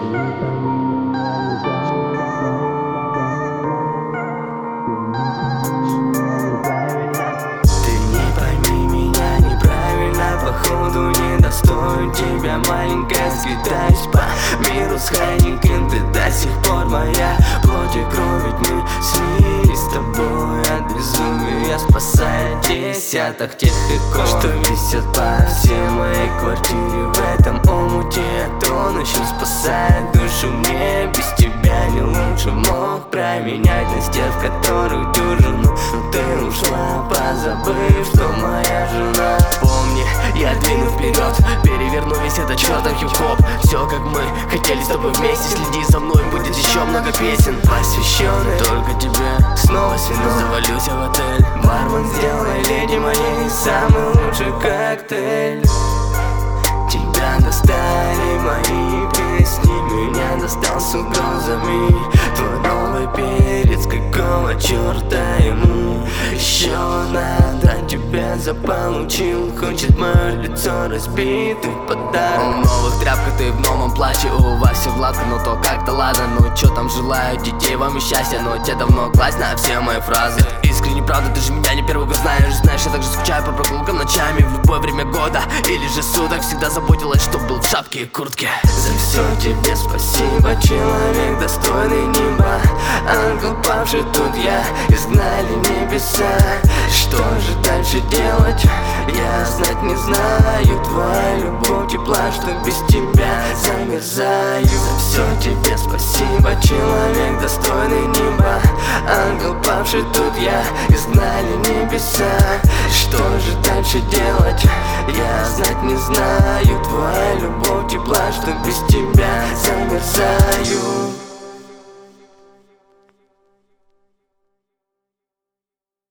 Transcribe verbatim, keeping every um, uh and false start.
Походу недостоин тебя, маленькая, скитаюсь по миру с Хайникин. Ты до сих пор моя плоть и кровь, ведь мы слились с тобой от безумия, спасая десяток тех икон, что висят по всей моей квартире. В этом омуте я тону, еще спасает душу мне. Без тебя не лучше мог променять на стен, в которых дюжину. Но ты ушла, позабыв, что моя жена. Помни, я двину вперед, переверну весь этот чертов хип-хоп. Все как мы хотели с тобой вместе. Следи за мной, будет еще много песен, посвященных только тебе. Снова свину, завалюсь я в отель. Бармен, сделай леди моей самый лучший коктейль. Тебя достали мои песни, меня достал с угрозами твой новый перец. Какого черта ему еще надо? Тебя заполучил, хочет мое лицо разбитый подарок. Он в новых тряпках, ты в новом платье. У вас все гладко, но то как-то ладно. Ну чё там, желаю детей вам и счастья, но тебе давно класть на все мои фразы. Искренне правда, ты же меня не первый год знаешь. Знаешь, я также скучаю по прогулкам ночами в любое время года или же суток. Всегда заботилась, чтоб был в шапке и куртке. За все тебе спасибо, человек достойный неба. Ангел павший тут я, изгнали небеса. Что же дальше делать, я знать не знаю. Твоя любовь тепла, что без тебя замерзаю. За все тебе спасибо, человек достойный неба. Ангел павший тут я, изгнали небеса. Что же дальше делать, я знать не знаю. Твоя любовь тепла, что без тебя замерзаю.